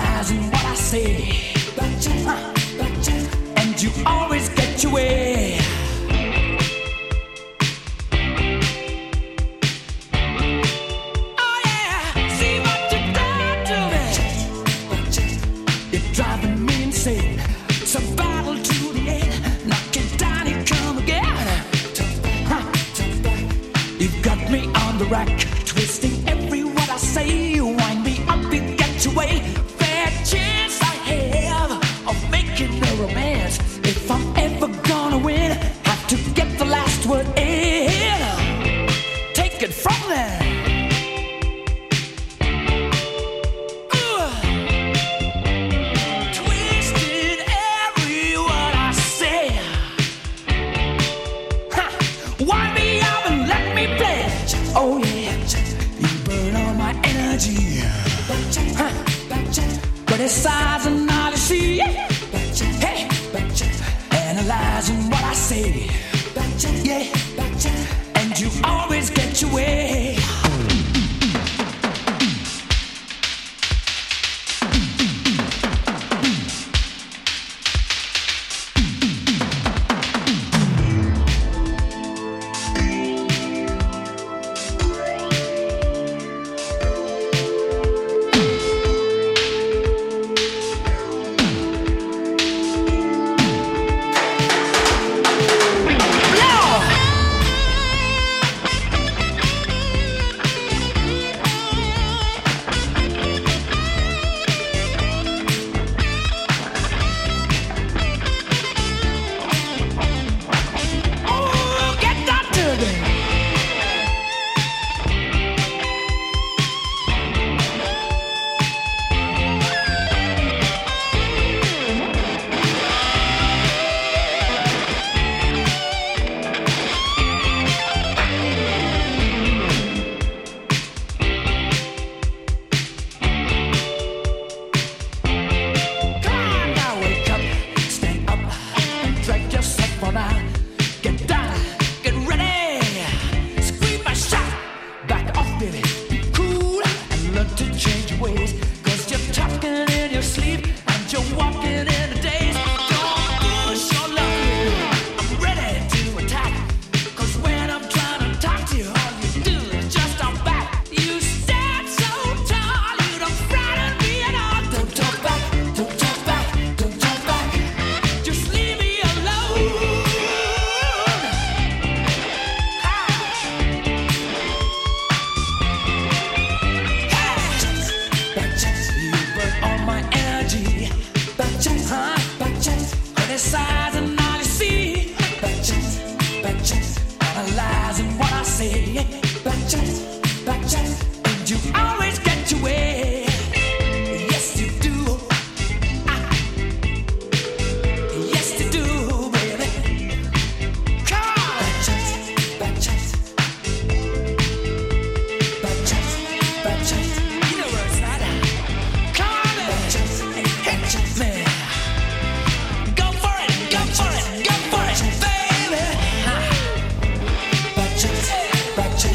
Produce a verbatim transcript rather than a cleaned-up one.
analyzing what I say. And you always get your way. Oh yeah, see what you done to me. You're driving me insane. It's a battle to the end. Knock it down, you come again. You've got me on the rack, twisting every word I say. You wind me up, you get your way. Fair chance I have of making a romance. If I'm ever gonna win, have to get the last word in. Take it from there. Ooh. Twisting every word I say. Ha. Wind me up and let me play. Oh yeah, you burn all my energy. Huh. Criticizing all you see. Hey, analyzing what I say. Yeah, and you always get your way. Back